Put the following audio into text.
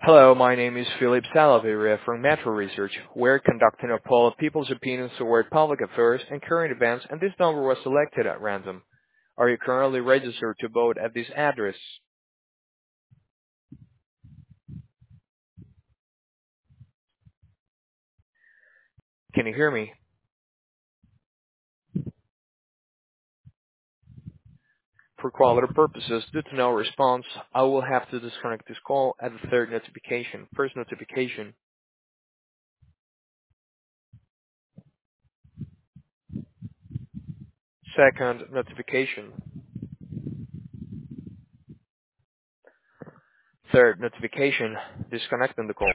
Hello, my name is Philip Salaveria from Metro Research. We're conducting a poll of people's opinions toward public affairs and current events, and this number was selected at random. Are you currently registered to vote at this address? Can you hear me? For quality purposes, due to no response, I will have to disconnect this call at the third notification. First notification. Second notification. Third notification. Disconnecting the call.